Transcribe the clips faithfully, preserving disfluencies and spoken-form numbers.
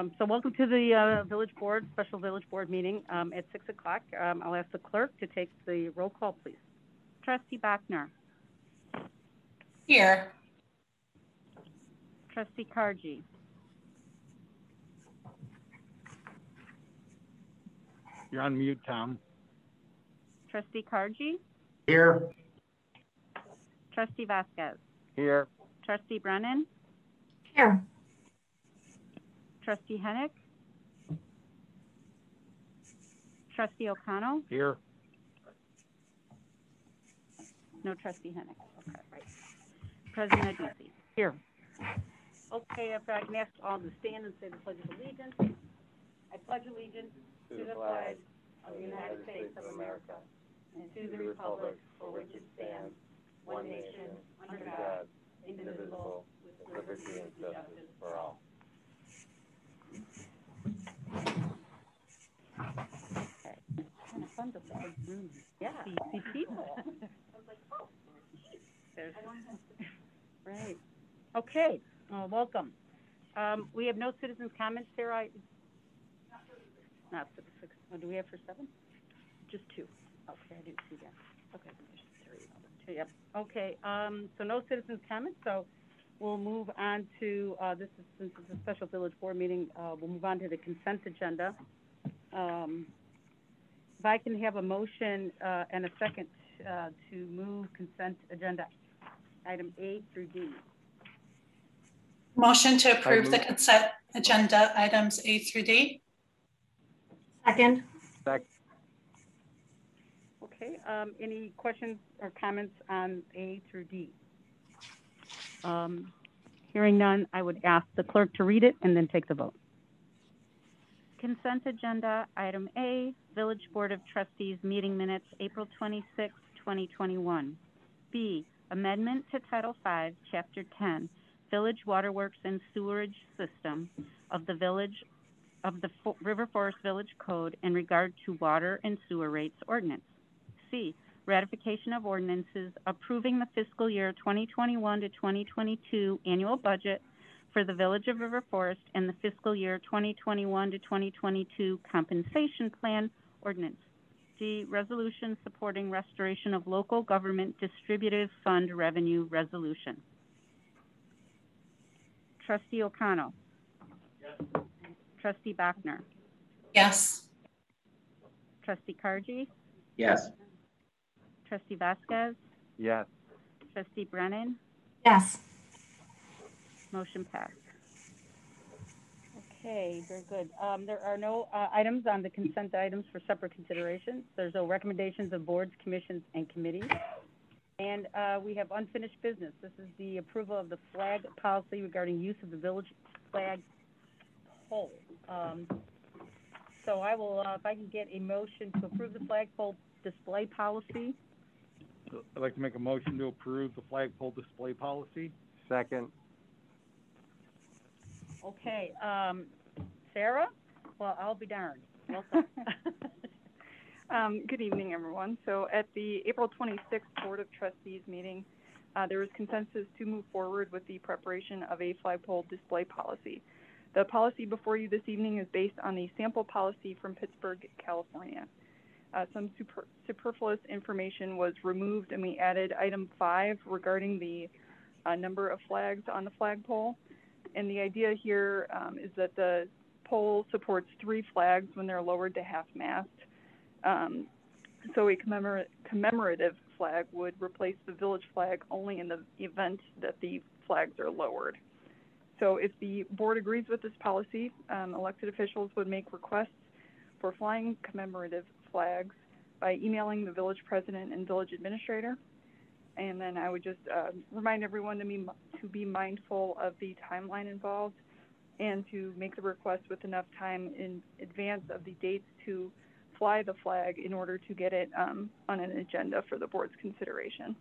Um, so welcome to the uh, Village Board, Special Village Board meeting um, at six o'clock. Um, I'll ask the clerk to take the roll call, please. Trustee Bachner. Here. Trustee Kargi. You're on mute, Tom. Trustee Kargi. Here. Trustee Vasquez. Here. Trustee Brennan. Here. Trustee Hennick. Trustee O'Connell. Here. No Trustee Hennick. Okay, right. President Adduci. Here. Okay, if I can ask all to stand and say the Pledge of Allegiance. I pledge allegiance to the flag of the United States of America and to the republic for which it stands, one nation, under God, indivisible, with liberty and justice for all. Okay. Kind of fun to look at room. Yeah, see, see people. I was like, oh, there's right. Okay, well, welcome. Um, we have no citizens' comments, Sarah. Not for the six. Oh, do we have for seven? Just two. Okay, I didn't see that. Okay, two. Yep. Okay. Um, so no citizens' comments. So we'll move on to uh, this is since it's a special village board meeting. Uh, we'll move on to the consent agenda. Um, if I can have a motion uh, and a second uh, to move consent agenda item A through D. Motion to approve the consent agenda items A through D. Second. Second. Okay. Um, any questions or comments on A through D? Um, hearing none, I would ask the clerk to read it and then take the vote. Consent agenda item A, Village Board of Trustees meeting minutes, April twenty-sixth, twenty twenty-one. B, amendment to Title five, Chapter ten, Village Waterworks and Sewerage System of the Village of the Fo River Forest Village Code in regard to water and sewer rates ordinance. C, ratification of ordinances approving the fiscal year twenty twenty-one to twenty twenty-two annual budget for the Village of River Forest and the fiscal year twenty twenty-one to twenty twenty-two compensation plan ordinance. D, resolution supporting restoration of local government distributive fund revenue resolution. Trustee O'Connell. Yes. Trustee Bachner. Yes. Trustee Kargi. Yes. Trustee Vasquez. Yes. Trustee Brennan. Yes. Motion passed. Okay, very good. Um, there are no uh, items on the consent items for separate consideration. There's no recommendations of boards, commissions, and committees. And uh, we have unfinished business. This is the approval of the flag policy regarding use of the village flag pole. Um, so I will, uh, if I can get a motion to approve the flagpole display policy. I'd like to make a motion to approve the flagpole display policy. Second. Okay, um, Sarah? Well, I'll be darned. Welcome. um, good evening, everyone. So at the April twenty-sixth Board of Trustees meeting, uh, there was consensus to move forward with the preparation of a flagpole display policy. The policy before you this evening is based on the sample policy from Pittsburgh, California. Uh, some super, superfluous information was removed, and we added item five regarding the uh, number of flags on the flagpole. And the idea here um, is that the pole supports three flags when they're lowered to half-mast. Um, so a commemor commemorative flag would replace the village flag only in the event that the flags are lowered. So if the board agrees with this policy, um, elected officials would make requests for flying commemorative flags by emailing the village president and village administrator. And then I would just uh, remind everyone to be, to be mindful of the timeline involved and to make the request with enough time in advance of the dates to fly the flag in order to get it um, on an agenda for the board's consideration.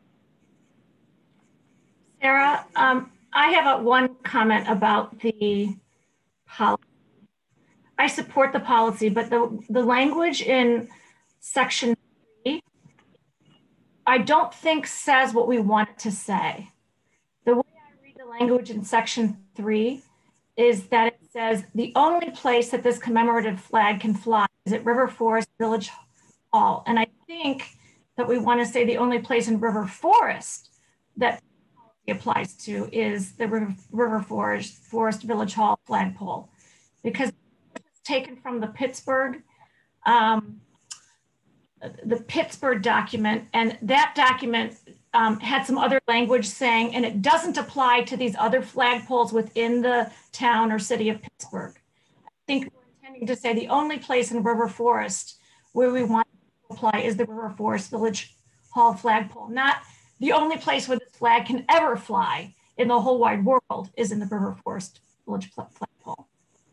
Sarah, um, I have a, one comment about the policy. I support the policy, but the, the language in section three, I don't think says what we want it to say. The way I read the language in section three, is that it says the only place that this commemorative flag can fly is at River Forest Village Hall. And I think that we want to say the only place in River Forest that it applies to is the River, River Forest, Forest Village Hall flagpole, because it's taken from the Pittsburgh, um, the Pittsburgh document, and that document um, had some other language saying, and it doesn't apply to these other flagpoles within the town or city of Pittsburgh. I think we're intending to say the only place in River Forest where we want to apply is the River Forest Village Hall flagpole, not the only place where this flag can ever fly in the whole wide world is in the River Forest Village flagpole.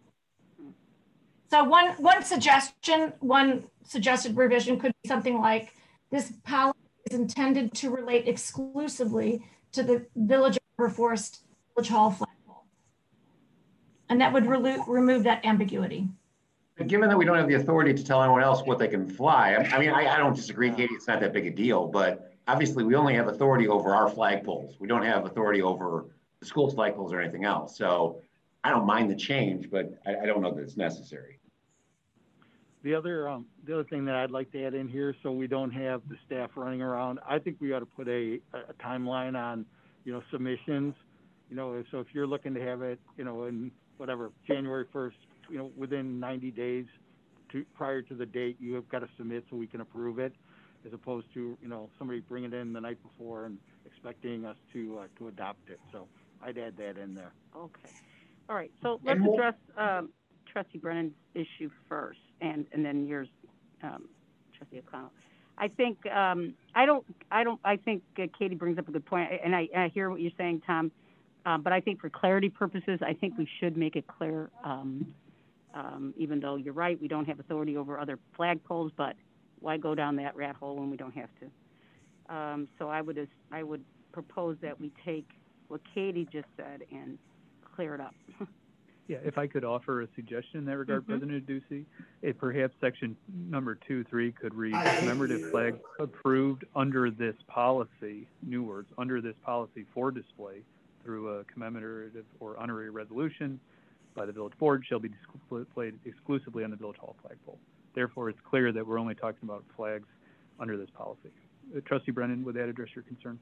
So one, one suggestion, one suggested revision could be something like, this policy is intended to relate exclusively to the Village of River Forest Village Hall flagpole. And that would re remove that ambiguity. But given that we don't have the authority to tell anyone else what they can fly, I, I mean, I, I don't disagree, Katie, it's not that big a deal, but obviously we only have authority over our flagpoles. We don't have authority over the school's flagpoles or anything else. So I don't mind the change, but I, I don't know that it's necessary. The other, um, the other thing that I'd like to add in here, so we don't have the staff running around, I think we ought to put a, a timeline on, you know, submissions. You know, so if you're looking to have it, you know, in whatever, January first, you know, within ninety days to, prior to the date, you have got to submit so we can approve it, as opposed to, you know, somebody bringing it in the night before and expecting us to, uh, to adopt it. So I'd add that in there. Okay. All right. So let's address, um, Trustee Brennan's issue first, and, and then yours, um, Trustee O'Connell. I think, um, I don't, I don't, I think uh, Katie brings up a good point, and I, and I hear what you're saying, Tom, um, but I think for clarity purposes, I think we should make it clear, um, um, even though you're right, we don't have authority over other flagpoles, but why go down that rat hole when we don't have to? Um, so I would, I would propose that we take what Katie just said and clear it up. Yeah, if I could offer a suggestion in that regard, mm-hmm. President Ducey, if perhaps section number two, three could read commemorative flag approved under this policy, new words, under this policy for display through a commemorative or honorary resolution by the village board shall be displayed exclusively on the village hall flagpole. Therefore, it's clear that we're only talking about flags under this policy. Uh, Trustee Brennan, would that address your concern?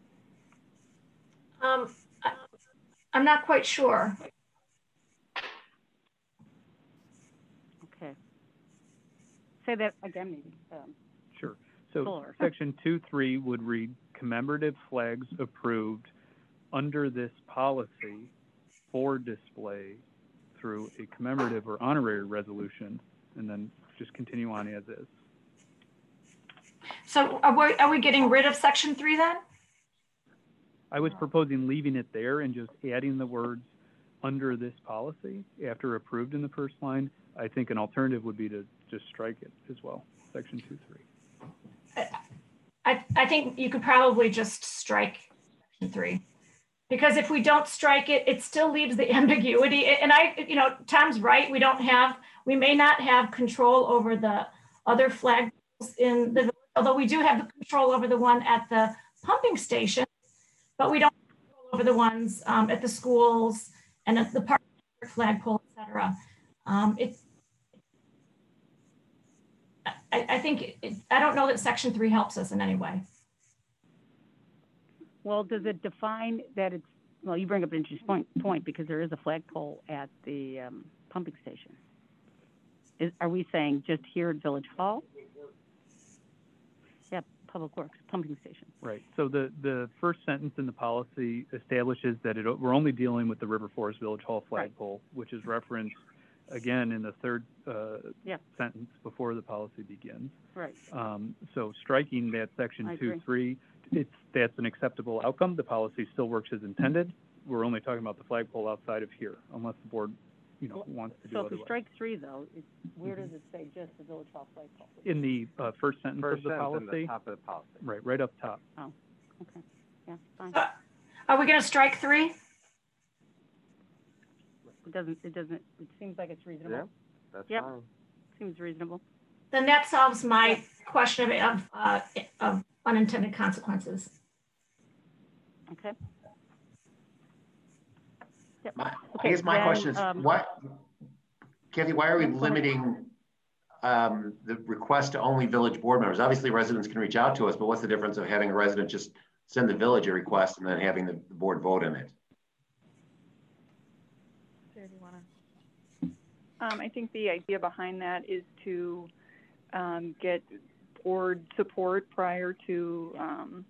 Um, I, I'm not quite sure. Okay. Say that again, maybe. Um, sure. So fuller. section two, three would read commemorative flags approved under this policy for display through a commemorative or honorary resolution, and then just continue on as is. So are we, are we getting rid of section three then? I was proposing leaving it there and just adding the words under this policy after approved in the first line. I think an alternative would be to just strike it as well, section two, three. I, I think you could probably just strike section three, because if we don't strike it, it still leaves the ambiguity. And I, you know, Tom's right. We don't have, we may not have control over the other flags in the, although we do have the control over the one at the pumping station, but we don't have control over the ones um, at the schools and at the park flagpole, et cetera. Um, it, I, I think, it, I don't know that section three helps us in any way. Well, does it define that it's, well, you bring up an interesting point, point because there is a flagpole at the um, pumping station. Is, are we saying just here at Village Hall? Yeah, Public Works, pumping station. Right. So the, the first sentence in the policy establishes that it, we're only dealing with the River Forest Village Hall flagpole, right, which is referenced again in the third uh, yeah. sentence before the policy begins. Right. Um, so striking that section two, three, it's, that's an acceptable outcome. The policy still works as intended. We're only talking about the flagpole outside of here, unless the board, you know, well, wants to do so otherwise. So if we strike three, though, it's, where does it say just the Village Hall flagpole? In the uh, first sentence first of the sentence policy. In the top of the policy. Right, right up top. Oh, okay. Yeah, fine. Uh, are we going to strike three? It doesn't, it doesn't, it seems like it's reasonable. Yeah, that's yep. fine. Seems reasonable. Then that solves my question of, of, uh, of unintended consequences. Okay. Yep. My, Okay, I guess my then, question is, um, what, Kathy, why are we go ahead. limiting um, the request to only village board members? Obviously, residents can reach out to us, but what's the difference of having a resident just send the village a request and then having the, the board vote on it? Sarah, do you wanna? Um, I think the idea behind that is to um, get board support prior to um,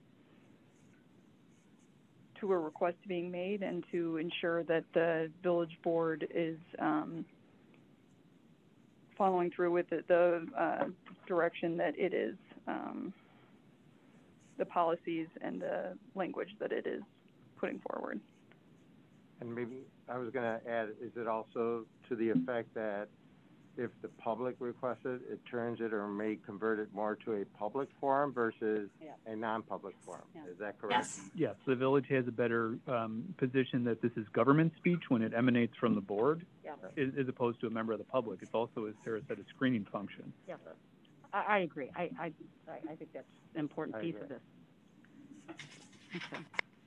to a request being made, and to ensure that the village board is um, following through with the, the uh, direction that it is, um, the policies and the language that it is putting forward. And maybe I was going to add, is it also to the effect that if the public requests it, it turns it or may convert it more to a public forum versus Yeah. a non-public forum? Yeah. Is that correct? Yes. Yes, the village has a better um, position that this is government speech when it emanates from the board, Yeah. as, as opposed to a member of the public. It's also, as Sarah said, a screening function. Yeah, I, I agree. I, I, I think that's an important I piece agree. of this. Okay.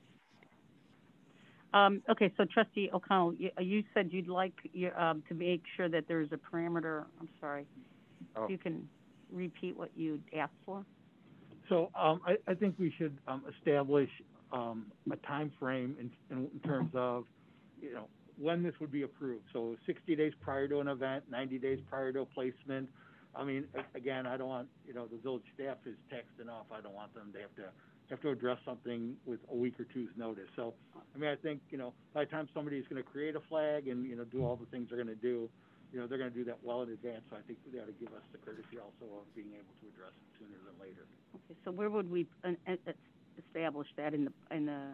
Um, okay, so Trustee O'Connell, you, you said you'd like you, um, to make sure that there's a parameter. I'm sorry. Oh. If you can repeat what you asked for. So um, I, I think we should um, establish um, a time frame in, in, in terms of, you know, when this would be approved. So sixty days prior to an event, ninety days prior to a placement. I mean, a- again, I don't want, you know, the village staff is taxed enough. I don't want them to have to have to address something with a week or two's notice. So, I mean, I think, you know, by the time somebody's going to create a flag and, you know, do all the things they're going to do, you know, they're going to do that well in advance. So I think they ought to give us the courtesy also of being able to address it sooner than later. Okay, so where would we uh, uh, establish that in the in the?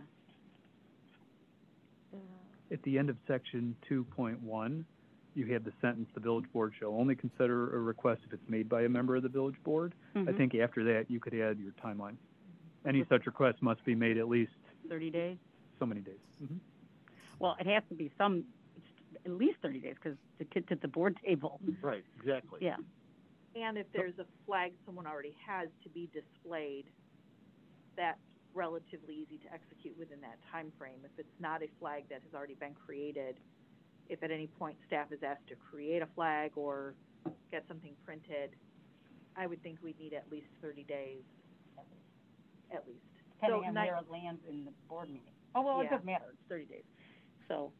Uh, At the end of section two point one, you have the sentence, the village board shall only consider a request if it's made by a member of the village board. mm-hmm. I think after that, you could add your timeline. Any such request must be made at least thirty days. so many days. Mm-hmm. Well, it has to be some, at least thirty days, because the kids at the board table. Right, exactly. Yeah. And if there's a flag someone already has to be displayed, that's relatively easy to execute within that time frame. If it's not a flag that has already been created, if at any point staff is asked to create a flag or get something printed, I would think we'd need at least thirty days, at least. Depending So on ni- where it lands in the board meeting. Oh, well, it Yeah. doesn't matter. It's thirty days. So,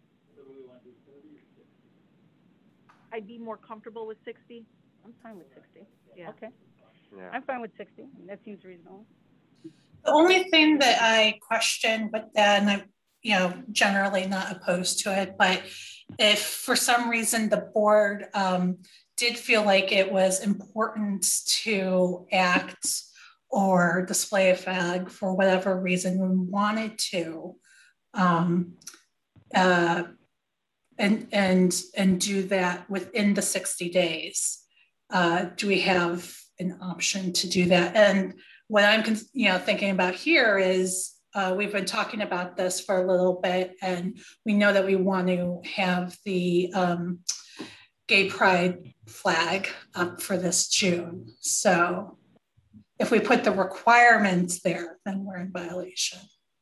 I'd be more comfortable with sixty. I'm fine with sixty. Yeah. Okay. Yeah. I'm fine with sixty. That seems reasonable. The only thing that I question with that, and I'm, you know, generally not opposed to it, but if for some reason the board um, did feel like it was important to act or display a flag for whatever reason we wanted to, um, uh, and and and do that within the sixty days, uh, do we have an option to do that? And what I'm, you know, thinking about here is uh, we've been talking about this for a little bit, and we know that we want to have the um, Gay Pride flag up for this June. So if we put the requirements there, then we're in violation.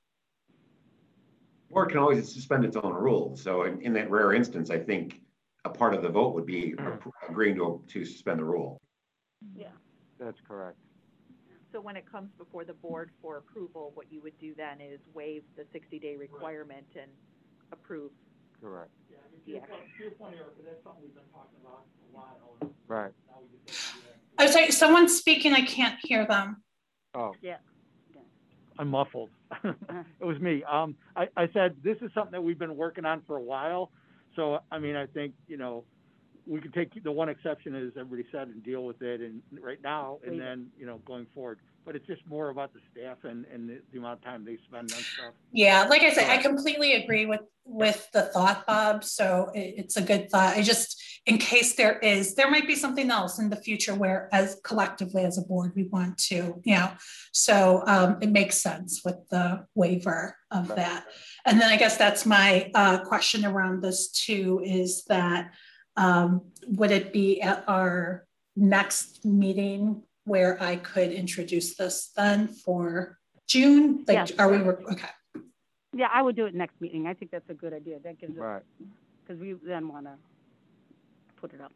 Board can always suspend its own rules. So in, in that rare instance, I think a part of the vote would be agreeing to, to suspend the rule. Yeah. That's correct. So when it comes before the board for approval, what you would do then is waive the sixty day requirement and approve Correct. the action. That's something we've been talking about a while. Right. I'm sorry, someone's speaking, I can't hear them. Oh. Yeah. I'm muffled. It was me. Um, I, I said, this is something that we've been working on for a while. So, I mean, I think, you know, we can take the one exception, as everybody said, and deal with it and right now, and then, you know, going forward. But it's just more about the staff and, and the, the amount of time they spend on stuff. Yeah, like I said, I completely agree with, with the thought, Bob. So it, it's a good thought. I just, in case there is, there might be something else in the future where as collectively as a board, we want to, you know, so um, it makes sense with the waiver of that. And then I guess that's my uh, question around this too, is that um, would it be at our next meeting where I could introduce this then for June? Like, Yes. are we, okay. Yeah, I would do it next meeting. I think that's a good idea. That gives Right. because we then want to put it up.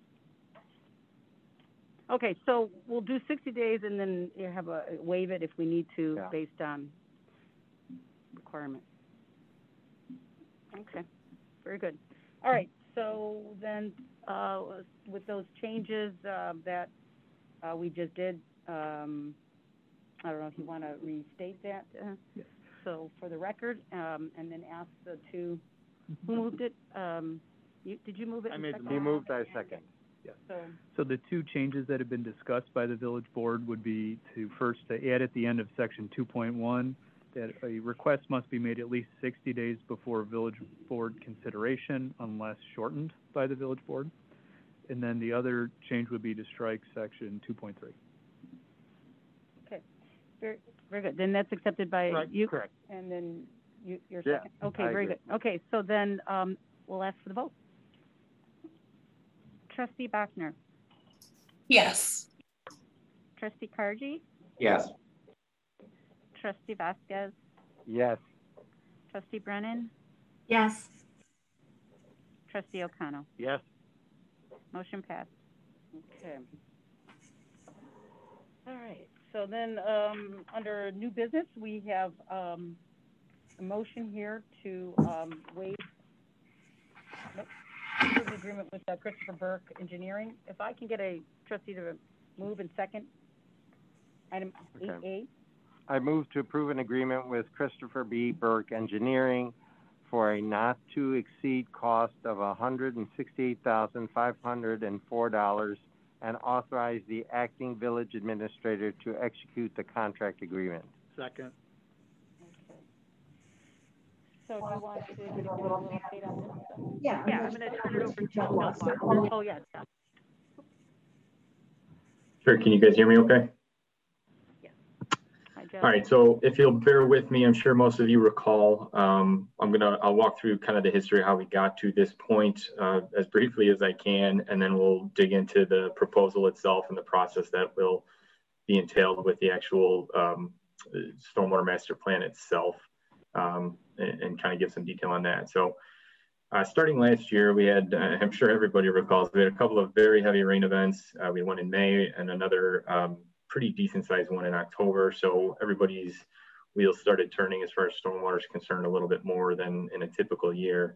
Okay, so we'll do sixty days and then you have a waive it if we need to Yeah. based on requirement. Okay, very good. All right, so then uh, with those changes uh, that uh, we just did, um, I don't know if you want to restate that. Uh, Yes. So for the record, um, and then ask the two, who moved it? Um, you, did you move it? I in made the second? He moved, I second. So, So the two changes that have been discussed by the village board would be to first to add at the end of section two point one that a request must be made at least sixty days before village board consideration unless shortened by the village board. And then the other change would be to strike section two point three. okay, very, very good. Then that's accepted by Right, you? correct. And then you, your Yeah, second? Okay, I very agree. good. Okay, so then, um, we'll ask for the vote. Trustee Bachner, Yes. trustee Kargi, Yes. trustee Vasquez, Yes. trustee Brennan, Yes. trustee O'Connell. Yes. Motion passed. Okay. All right, so then, um, under new business, we have, um, a motion here to, um, waive nope, approve the agreement with uh, Christopher Burke Engineering. If I can get a trustee to move and second, item eight Okay. A. I move to approve an agreement with Christopher B. Burke Engineering for a not-to-exceed cost of one hundred sixty-eight thousand five hundred four dollars and authorize the acting village administrator to execute the contract agreement. Second. Okay. So do you want to give a little update on this? Yeah, I'm gonna turn it over to Bill Foster. Oh, yeah. Sure, can you guys hear me okay? Hi, Joe. All right, so if you'll bear with me, I'm sure most of you recall, um, I'm gonna, I'll walk through kind of the history of how we got to this point uh, as briefly as I can, and then we'll dig into the proposal itself and the process that will be entailed with the actual um, stormwater master plan itself, um, and, and kind of give some detail on that. So uh, starting last year, we had, uh, I'm sure everybody recalls, we had a couple of very heavy rain events. Uh, we had one in May and another um, pretty decent sized one in October. So everybody's wheels started turning as far as stormwater is concerned a little bit more than in a typical year.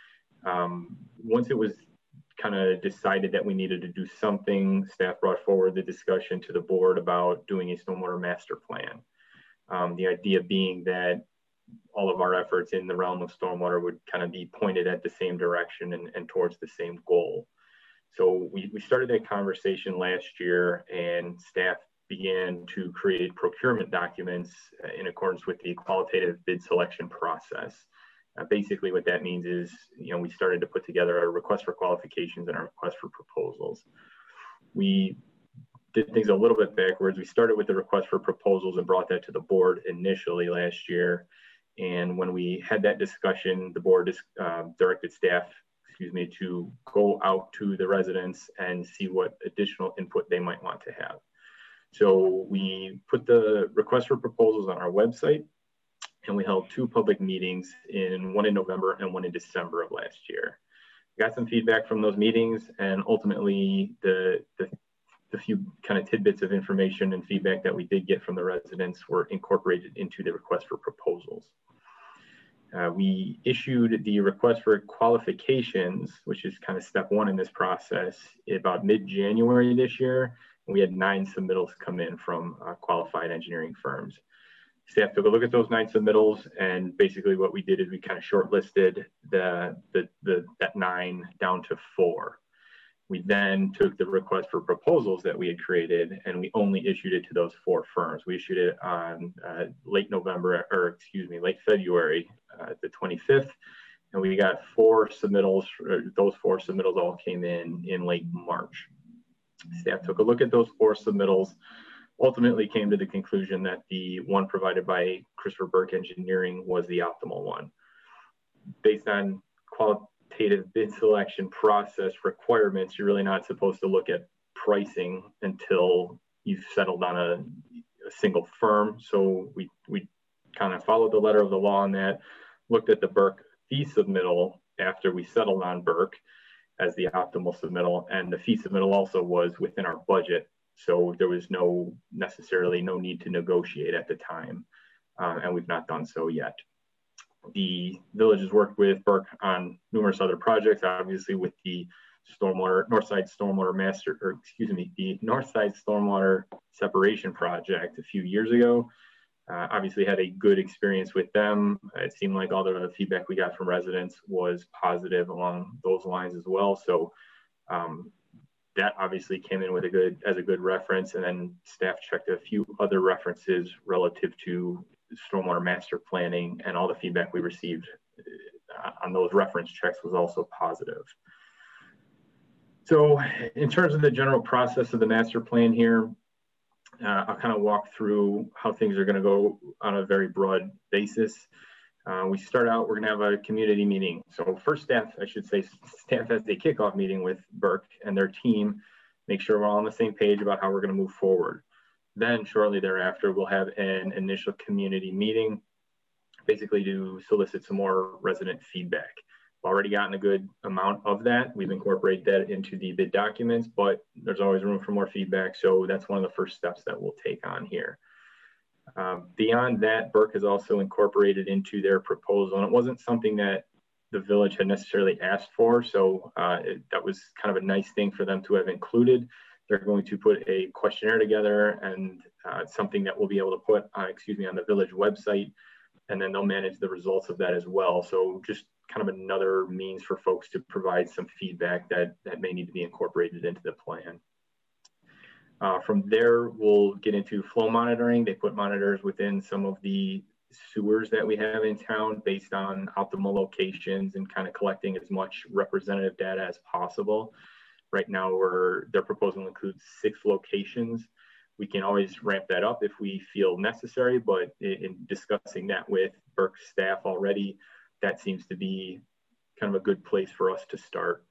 Um, once it was kind of decided that we needed to do something, staff brought forward the discussion to the board about doing a stormwater master plan. Um, the idea being that all of our efforts in the realm of stormwater would kind of be pointed at the same direction and, and towards the same goal. So we, we started that conversation last year, and staff began to create procurement documents in accordance with the qualitative bid selection process. Uh, basically what that means is, you know, we started to put together our request for qualifications and our request for proposals. We did things a little bit backwards. We started with the request for proposals and brought that to the board initially last year. And when we had that discussion, the board uh, directed staff, excuse me, to go out to the residents and see what additional input they might want to have. So we put the request for proposals on our website, and we held two public meetings, in one in November and one in December of last year. Got some feedback from those meetings, and ultimately the, the, the few kind of tidbits of information and feedback that we did get from the residents were incorporated into the request for proposals. Uh, we issued the request for qualifications, which is kind of step one in this process, about mid-January this year. We had nine submittals come in from uh, qualified engineering firms. Staff took a look at those nine submittals, and basically what we did is we kind of shortlisted the, the, the, that nine down to four. We then took the request for proposals that we had created, and we only issued it to those four firms. We issued it on uh, late November, or excuse me, late February, uh, the twenty-fifth, and we got four submittals. Those four submittals all came in in late March. Staff took a look at those four submittals, ultimately came to the conclusion that the one provided by Christopher Burke Engineering was the optimal one. Based on qualitative bid selection process requirements, you're really not supposed to look at pricing until you've settled on a, a single firm. So we, we kind of followed the letter of the law on that, looked at the Burke fee submittal after we settled on Burke as the optimal submittal, and the fee submittal also was within our budget. So there was no necessarily no need to negotiate at the time, uh, and we've not done so yet. The village has worked with Burke on numerous other projects, obviously with the stormwater, Northside Stormwater Master, or excuse me, the Northside Stormwater Separation Project a few years ago. Uh, obviously had a good experience with them. It seemed like all the feedback we got from residents was positive along those lines as well. So um, that obviously came in with a good, as a good reference, and then staff checked a few other references relative to stormwater master planning, and all the feedback we received on those reference checks was also positive. So in terms of the general process of the master plan here, Uh, I'll kind of walk through how things are going to go on a very broad basis. Uh, we start out, we're going to have a community meeting. So first staff, I should say, staff has a kickoff meeting with Burke and their team, make sure we're all on the same page about how we're going to move forward. Then shortly thereafter, we'll have an initial community meeting, basically to solicit some more resident feedback. We've already gotten a good amount of that. We've incorporated that into the bid documents, but there's always room for more feedback. So that's one of the first steps that we'll take on here. Um, beyond that, Burke has also incorporated into their proposal, and it wasn't something that the village had necessarily asked for. So uh, it, that was kind of a nice thing for them to have included. They're going to put a questionnaire together, and uh, something that we'll be able to put, uh, excuse me, on the village website, and then they'll manage the results of that as well. So just kind of another means for folks to provide some feedback that, that may need to be incorporated into the plan. Uh, from there, we'll get into flow monitoring. They put monitors within some of the sewers that we have in town based on optimal locations and kind of collecting as much representative data as possible. Right now, we're, their proposal includes six locations. We can always ramp that up if we feel necessary, but in discussing that with Burke staff already, that seems to be kind of a good place for us to start.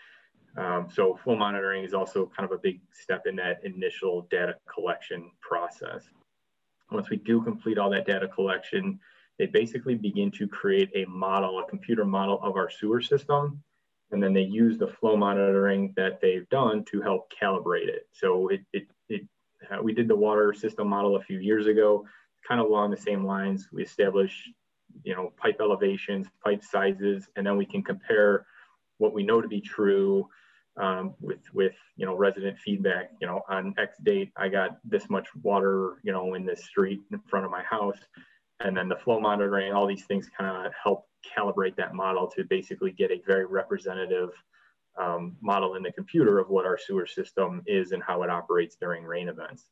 Um, so flow monitoring is also kind of a big step in that initial data collection process. Once we do complete all that data collection, they basically begin to create a model, a computer model of our sewer system. And then they use the flow monitoring that they've done to help calibrate it. So it, it, it uh, we did the water system model a few years ago, kind of along the same lines. We established, you know, pipe elevations, pipe sizes, and then we can compare what we know to be true um, with, with, you know, resident feedback. You know, on X date, I got this much water, you know, in this street in front of my house. And then the flow monitoring, all these things kind of help calibrate that model to basically get a very representative um, model in the computer of what our sewer system is and how it operates during rain events.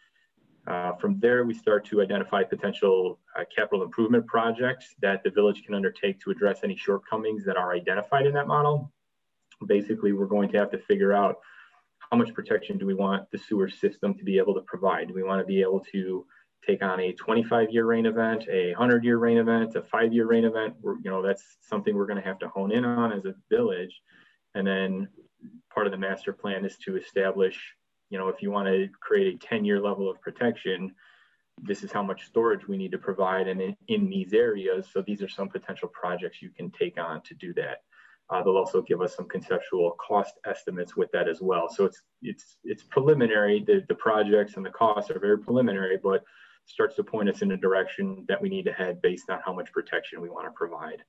Uh, from there, we start to identify potential uh, capital improvement projects that the village can undertake to address any shortcomings that are identified in that model. Basically, we're going to have to figure out how much protection do we want the sewer system to be able to provide? Do we want to be able to take on a twenty-five year rain event, a one hundred year rain event, a five year rain event? We're, you know, that's something we're going to have to hone in on as a village. And then part of the master plan is to establish, you know, if you want to create a ten year level of protection, this is how much storage we need to provide and in, in these areas. So these are some potential projects you can take on to do that. Uh, they'll also give us some conceptual cost estimates with that as well. So it's it's it's preliminary. The, the projects and the costs are very preliminary, but starts to point us in a direction that we need to head based on how much protection we want to provide.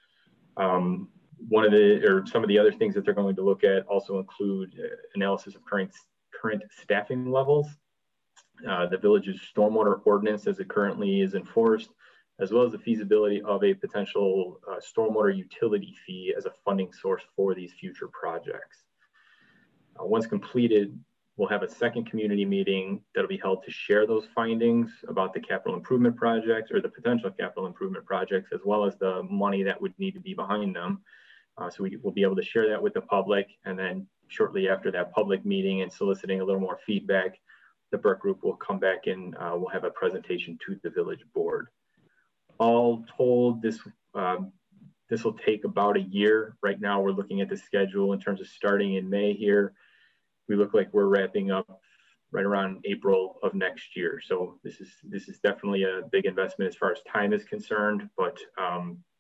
Um, one of the, or some of the other things that they're going to look at also include uh, analysis of current current staffing levels, uh, the village's stormwater ordinance as it currently is enforced, as well as the feasibility of a potential uh, stormwater utility fee as a funding source for these future projects. Uh, once completed, we'll have a second community meeting that'll be held to share those findings about the capital improvement projects or the potential capital improvement projects, as well as the money that would need to be behind them. Uh, so we will be able to share that with the public, and then shortly after that public meeting and soliciting a little more feedback, the Burke Group will come back and uh, we'll have a presentation to the village board. All told, this um, this will take about a year. Right now, we're looking at the schedule in terms of starting in May here. We look like we're wrapping up right around April of next year. So this is this is definitely a big investment as far as time is concerned, but um,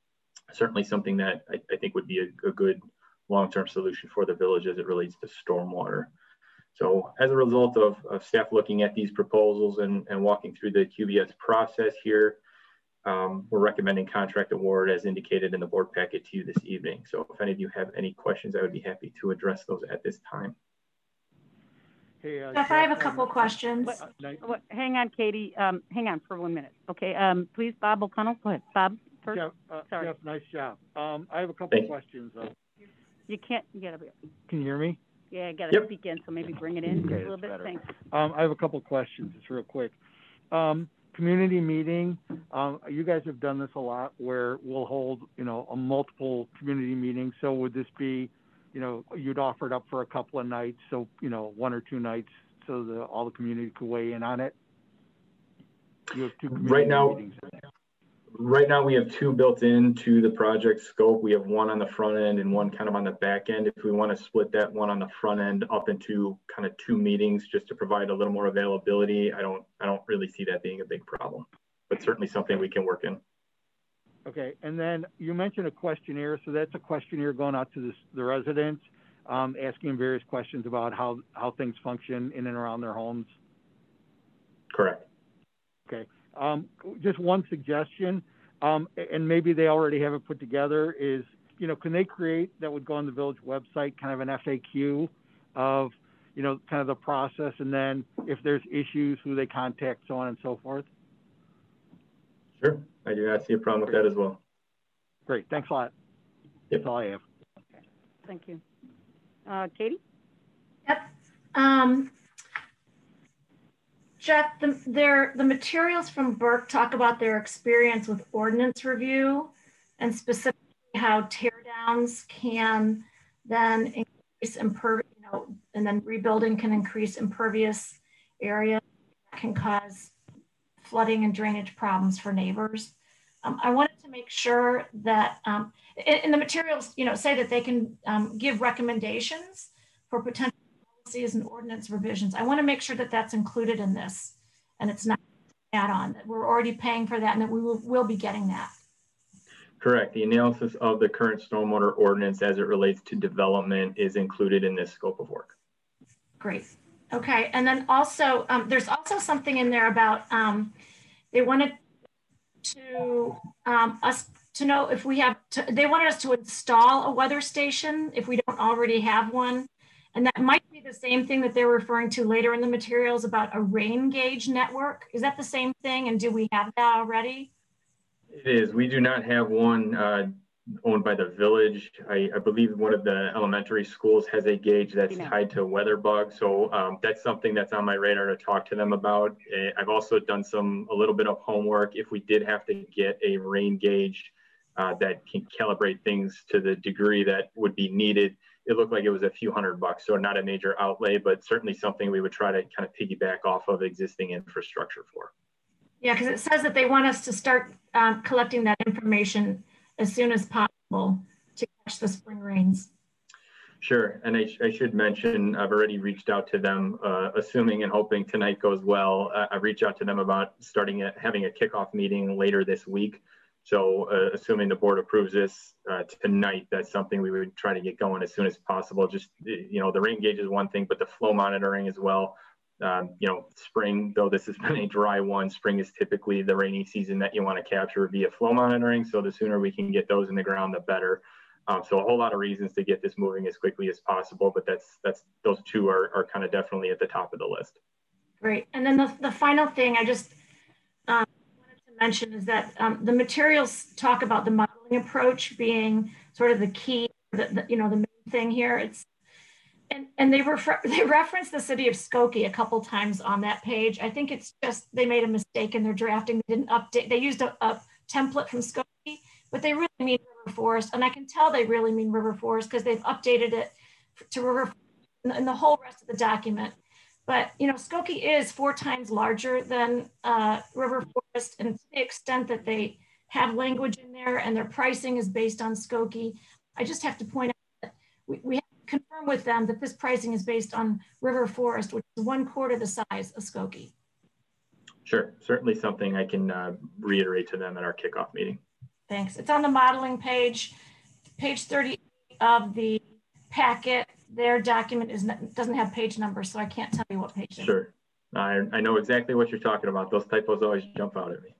certainly something that I, I think would be a, a good long-term solution for the village as it relates to stormwater. So as a result of, of staff looking at these proposals and, and walking through the Q B S process here, um, we're recommending contract award as indicated in the board packet to you this evening. So if any of you have any questions, I would be happy to address those at this time. Hey, uh, Jeff, I have a couple um, questions. What, what, hang on, Katie. Um, hang on for one minute. Okay. Um, please, Bob O'Connell. Go ahead, Bob. First. Jeff, uh, Sorry. Jeff, nice job. Um, I have a couple Thank questions. Though. You can't. You gotta be. Can you hear me? Yeah, I gotta yep. speak in. So maybe bring it in okay, a little bit. Better. Thanks. Um, I have a couple questions. It's real quick. Um, community meeting. Um, you guys have done this a lot, where we'll hold, you know, a multiple community meetings. So would this be, you know, you'd offer it up for a couple of nights, so you know, one or two nights, so that all the community could weigh in on it? You have two community right now, meetings. Right now we have two built into the project scope. We have one on the front end and one kind of on the back end. If we want to split that one on the front end up into kind of two meetings just to provide a little more availability, I don't I don't really see that being a big problem, but certainly something we can work in. Okay, and then you mentioned a questionnaire. So that's a questionnaire going out to the, the residents, um, asking various questions about how, how things function in and around their homes. Correct. Okay. Um, just one suggestion, um, and maybe they already have it put together, is, you know, can they create, that would go on the village website, kind of an F A Q of, you know, kind of the process, and then if there's issues, who they contact, so on and so forth? Sure. I do not see a problem with that as well. Great. Thanks a lot. Yep. That's all I have. Okay. Thank you. Uh, Katie? Yep. Um, Jeff, the, their, the materials from Burke talk about their experience with ordinance review and specifically how tear downs can then increase impervious, you know, and then rebuilding can increase impervious area, can cause flooding and drainage problems for neighbors. Um, I wanted to make sure that um, in, in the materials, you know, say that they can um, give recommendations for potential policies and ordinance revisions. I want to make sure that that's included in this and it's not add-on, that we're already paying for that and that we will, will be getting that. Correct. The analysis of the current stormwater ordinance as it relates to development is included in this scope of work. Great. Okay. And then also, um, there's also something in there about um, they wanted to um, us to know if we have, to, they wanted us to install a weather station if we don't already have one. And that might be the same thing that they're referring to later in the materials about a rain gauge network. Is that the same thing? And do we have that already? It is. We do not have one uh, owned by the village. I, I believe one of the elementary schools has a gauge that's yeah. tied to WeatherBug. So um, that's something that's on my radar to talk to them about. Uh, I've also done some, a little bit of homework. If we did have to get a rain gauge uh, that can calibrate things to the degree that would be needed, it looked like it was a few hundred bucks. So not a major outlay, but certainly something we would try to kind of piggyback off of existing infrastructure for. Yeah, because it says that they want us to start um, collecting that information as soon as possible to catch the spring rains. Sure, and I, sh I should mention, I've already reached out to them, uh, assuming and hoping tonight goes well. Uh, I've reached out to them about starting a, having a kickoff meeting later this week. So uh, assuming the board approves this uh, tonight, that's something we would try to get going as soon as possible. Just, you know, the rain gauge is one thing, but the flow monitoring as well. Um, you know, spring, though this has been a dry one, spring is typically the rainy season that you want to capture via flow monitoring. So the sooner we can get those in the ground, the better. Um, so a whole lot of reasons to get this moving as quickly as possible, but that's, that's those two are, are kind of definitely at the top of the list. Great. And then the, the final thing I just um, wanted to mention is that um, the materials talk about the modeling approach being sort of the key, the, the, you know, the main thing here. It's And, and they, refer, they reference the city of Skokie a couple times on that page. I think it's just they made a mistake in their drafting. They didn't update. They used a, a template from Skokie, but they really mean River Forest. And I can tell they really mean River Forest because they've updated it to River and the whole rest of the document. But, you know, Skokie is four times larger than uh, River Forest. And to the extent that they have language in there and their pricing is based on Skokie, I just have to point out that we, we have confirm with them that this pricing is based on River Forest, which is one quarter the size of Skokie. Sure, certainly something I can uh, reiterate to them at our kickoff meeting. Thanks. It's on the modeling page, page thirty of the packet. Their document is not, doesn't have page numbers, so I can't tell you what page. Sure. I, I know exactly what you're talking about. Those typos always jump out at me.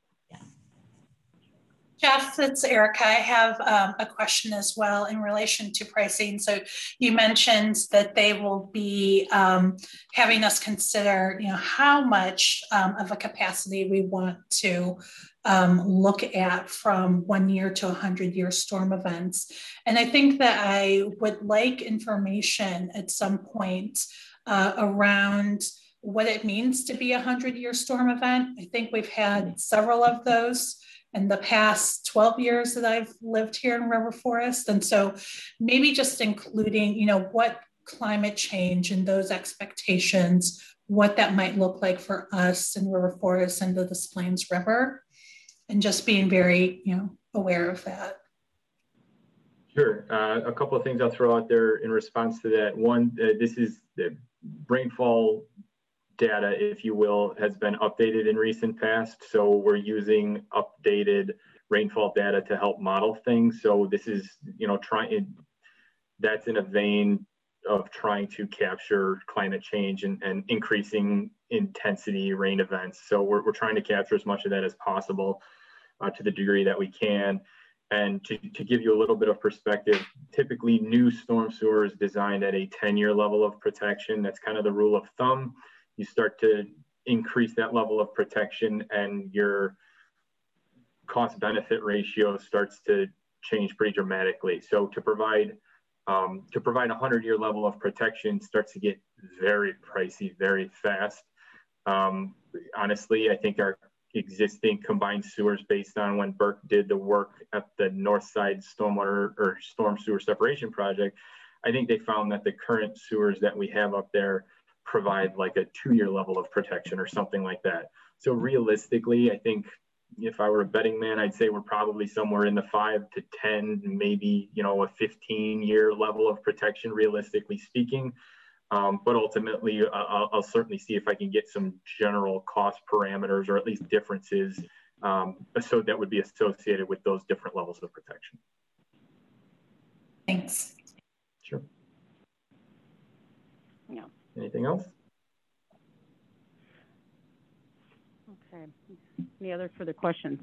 Jeff, it's Erica. I have um, a question as well in relation to pricing. So you mentioned that they will be um, having us consider, you know, how much um, of a capacity we want to um, look at from one year to one hundred year storm events. And I think that I would like information at some point uh, around what it means to be a one hundred year storm event. I think we've had several of those in the past twelve years that I've lived here in River Forest. And so maybe just including, you know, what climate change and those expectations, what that might look like for us in River Forest and the Des Plaines River, and just being very, you know, aware of that. Sure. Uh, a couple of things I'll throw out there in response to that. One, uh, this is the rainfall data, if you will, has been updated in recent past. So we're using updated rainfall data to help model things. So this is, you know, trying, that's in a vein of trying to capture climate change and, and increasing intensity rain events. So we're, we're trying to capture as much of that as possible uh, to the degree that we can. And to, to give you a little bit of perspective, typically new storm sewer is designed at a ten year level of protection. That's kind of the rule of thumb. You start to increase that level of protection and your cost benefit ratio starts to change pretty dramatically. So to provide um, to provide a hundred year level of protection starts to get very pricey very fast. Um, honestly, I think our existing combined sewers, based on when Burke did the work at the North Side Stormwater or Storm Sewer Separation Project, I think they found that the current sewers that we have up there provide like a two-year level of protection or something like that. So realistically, I think if I were a betting man, I'd say we're probably somewhere in the five to ten, maybe, you know, a fifteen year level of protection, realistically speaking. Um, but ultimately, uh, I'll, I'll certainly see if I can get some general cost parameters or at least differences um, so that would be associated with those different levels of protection. Thanks. Sure. Yeah. Anything else? Okay. Any other further questions?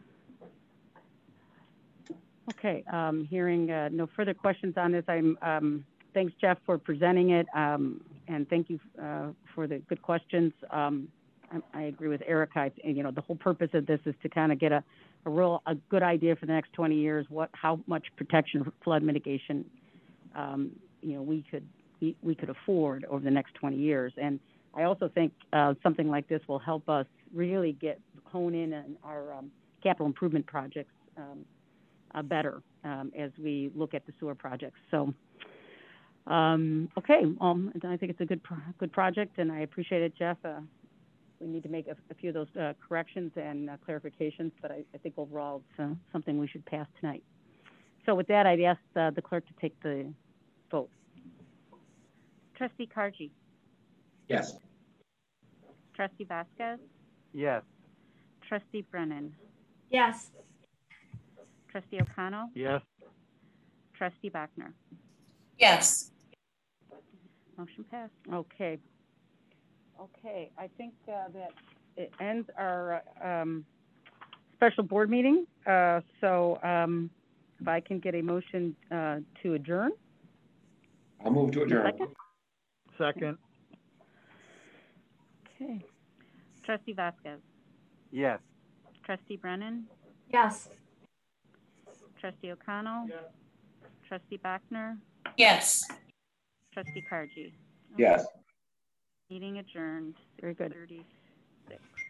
Okay. Um, hearing uh, no further questions on this, I'm um, thanks, Jeff, for presenting it, um, and thank you uh, for the good questions. Um, I, I agree with Erica. I, you know, the whole purpose of this is to kind of get a, a real a good idea for the next twenty years what how much protection, flood mitigation, um, you know, we could we, we could afford over the next twenty years. And I also think uh, something like this will help us really get hone in on our um, capital improvement projects um, uh, better um, as we look at the sewer projects. So. Um, okay, um, I think it's a good pro good project, and I appreciate it, Jeff. Uh, we need to make a, a few of those uh, corrections and uh, clarifications, but I, I think overall it's uh, something we should pass tonight. So with that, I'd ask uh, the clerk to take the vote. Trustee Cargi? Yes. Trustee Vasquez? Yes. Trustee Brennan? Yes. Trustee O'Connell? Yes. Trustee Bachner? Yes. Motion passed. Okay. Okay, I think uh, that it ends our uh, um, special board meeting. Uh, so um, if I can get a motion uh, to adjourn. I'll move to adjourn. Second. Second. Okay. Trustee Vasquez? Yes. Trustee Brennan? Yes. Trustee O'Connell? Yes. Trustee Bachner? Yes. Trustee Cargi? Yes. Meeting adjourned. Very good. thirty-six.